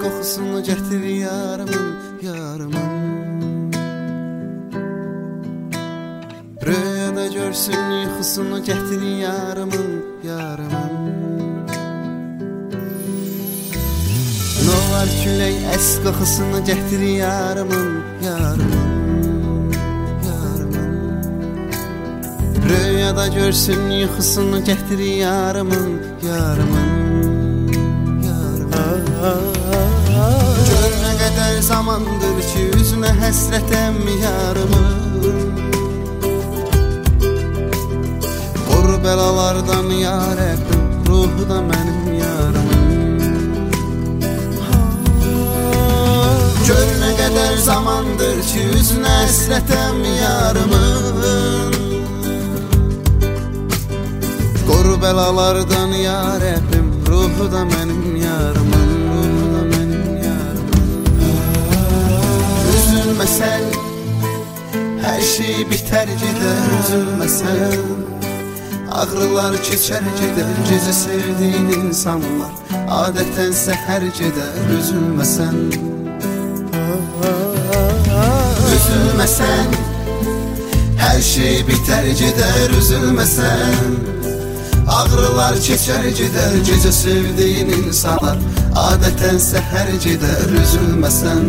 qoxusunu gətir yarımın, yarımın. Rüyada görsün yuxusunu gətir yarımın, yarımın. Nolar külək əs qoxusunu gətir yarımın, yarımın. Rüyada görsün yuxusunu gətir yarımın, yarımın, yarımın. Gör nə qədər zamandır ki üzünə həsrətəm yarımın. Qor bəlalardan ya Rəbbim, ruhu da mənim yarımın. Gör nə qədər zamandır ki üzünə həsrətəm yarımın. Qor bəlalardan ya Rəbbim, ruhu da mənim yarımın, ruhu da mənim yarımın. Üzülməsən, hər şey bitər gedər, üzülməsən. Ağrılar keçər gedər, gecə sevdiyin insanlar adətən səhər gedər, üzülməsən. Üzülməsən, hər şey bitər gedər, üzülməsən. Ağrılar keçər gedər, gecə sevdiyin insanlar adətən səhər gedər, üzülməsən.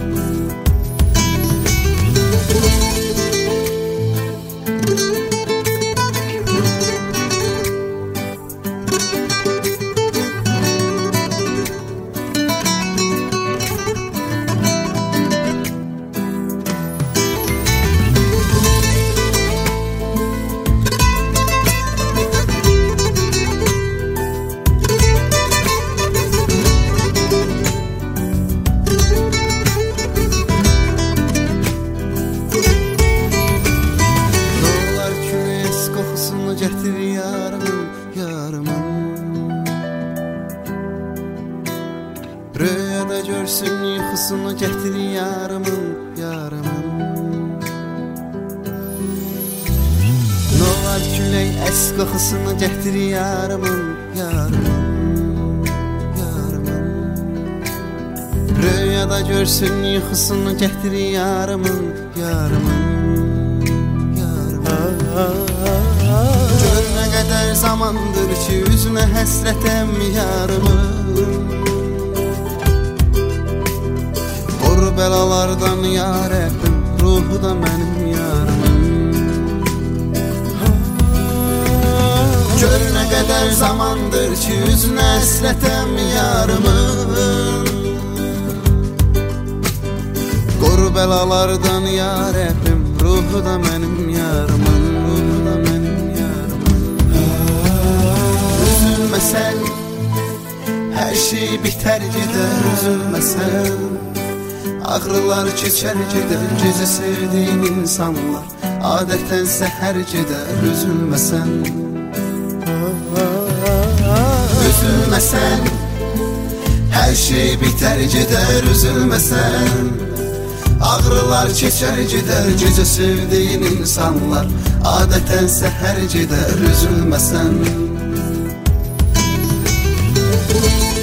Gətir yarımın, yarımın. Rüyada görsün yuxusunu gətir yarımın, yarımın. Nolar külək əs qoxusunu gətir yarımın, yarımın, yarımın. Rüyada görsün yuxusunu gətir yarımın, yarımın. Gör nə qədər zamandır ki üzünə həsrətəm yarımın. Qor bəlalardan ya Rəbbim, ruhu da mənim yarımın. Gör nə qədər zamandır ki üzünə həsrətəm yarımın. Qor bəlalardan ya Rəbbim, ruhu da mənim yarımın, ruhu da mənim yarımın. Üzülməsən, hər şey bitər gedər, üzülməsən. Ağrılar keçər gedər, gecə sevdiyin insanlar adətən səhər gedər, üzülməsən. Üzülməsən, hər şey bitər gedər, üzülməsən. Ağrılar keçər gedər, gecə sevdiyin insanlar adətən səhər gedər, üzülməsən.